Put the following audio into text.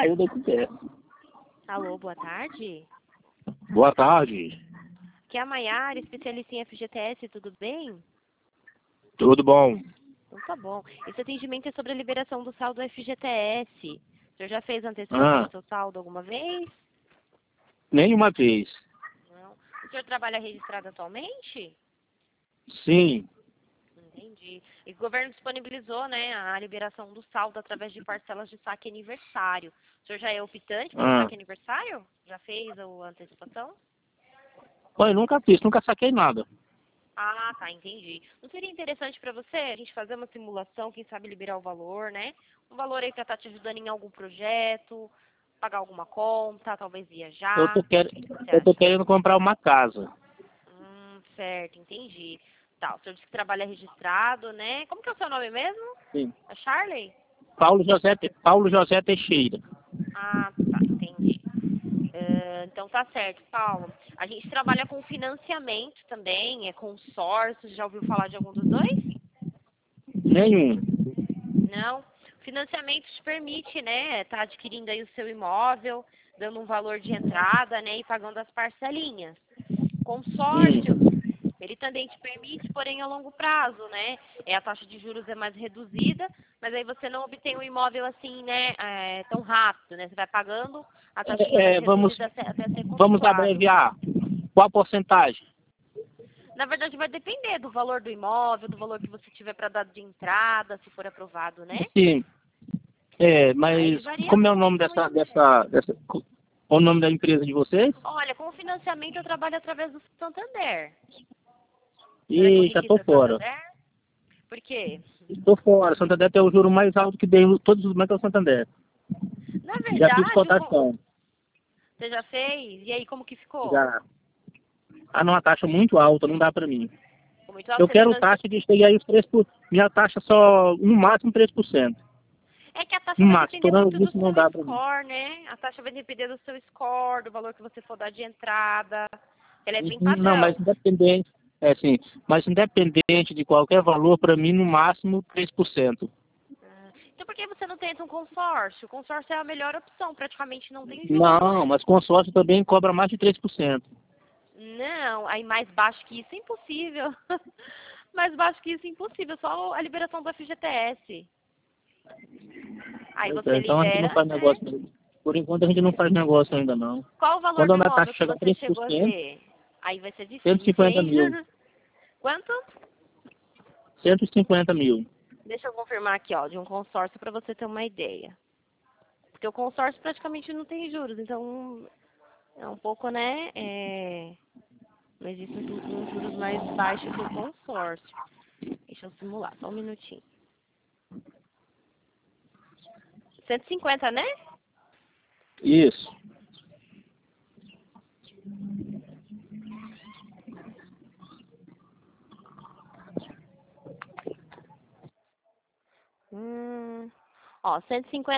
saiu da conversa. Alô, boa tarde. Boa tarde. Aqui é a Maiara, especialista em FGTS, tudo bem? Tudo bom? Então tá bom. Esse atendimento é sobre a liberação do saldo FGTS. O senhor já fez antecipação Ah, do seu saldo alguma vez? nenhuma vez. Não. O senhor trabalha registrado atualmente? Sim. Entendi. E o governo disponibilizou, né, a liberação do saldo através de parcelas de saque aniversário. O senhor já é optante pelo Ah. saque aniversário? Já fez a antecipação? Olha, nunca fiz, nunca saquei nada. Ah, tá, entendi. Não seria interessante para você a gente fazer uma simulação, quem sabe liberar o valor, né? Um valor aí para estar te ajudando em algum projeto, pagar alguma conta, talvez Eu viajar. tô, O quer... que que você eu tô acha? querendo comprar uma casa. Certo, entendi. Tá, o senhor disse que trabalha registrado, né? Como que é o seu nome mesmo? Sim. É Charlie? Paulo José Teixeira. Ah, tá, entendi. Então tá certo, Paulo. A gente trabalha com financiamento também, é consórcio. Já ouviu falar de algum dos dois? Nenhum. Não. Financiamento te permite, né, tá adquirindo aí o seu imóvel, dando um valor de entrada, né, e pagando as parcelinhas. Consórcio, Hum. ele também te permite, porém a longo prazo, né? A taxa de juros é mais reduzida, mas aí você não obtém o imóvel assim, né, tão rápido, né? Você vai pagando, a taxinha mais Vamos, reduzida até ser vamos contemplado. abreviar. Qual a porcentagem? Na verdade, vai depender do valor do imóvel, do valor que você tiver para dar de entrada, se for aprovado, né? Sim. Aí Mas varia como é o nome muito. qual o nome da empresa de vocês? Olha, com o financiamento eu trabalho através do Santander. O senhor é Ih, já tô conhecido do fora. Santander? Por quê? Estou fora. Santander tem o juro mais alto que tem todos os bancos é o Santander. Na Já fiz verdade, cotação. você já fez? E aí, como que ficou? Já. Ah, não, a taxa muito alta, não dá para mim. Ficou muito alto, Eu você quero financiou. taxa de chegar aí os 3%. Minha taxa só, no máximo 3%. É que a taxa No vai máximo, depender estourando muito do isso não seu dá para mim. score, né? A taxa vai depender do seu score, do valor que você for dar de entrada. Ela é bem Não, mas padrão. independente, assim, mas independente de qualquer valor, para mim, no máximo 3%. Então por que você não tenta um consórcio? O consórcio é a melhor opção, praticamente não tem juros. Não, mas consórcio também cobra mais de 3%. Não, aí mais baixo que isso é impossível. Mais baixo que isso é impossível, só a liberação do FGTS. Aí Pois é, você então a gente não libera, faz né? negócio ainda. Por enquanto a gente não faz negócio ainda não. Qual o valor Quando do a minha taxa imóvel que chegar a você chegou a 3%, ter? Aí vai ser difícil, 150 hein? mil. Quanto? 150 mil. Deixa eu confirmar aqui, ó, de um consórcio para você ter uma ideia. Porque o consórcio praticamente não tem juros, então é um pouco, né? Não existe um juros mais baixo que o consórcio. Deixa eu simular, só um minutinho. 150, né? Isso. Ó, 150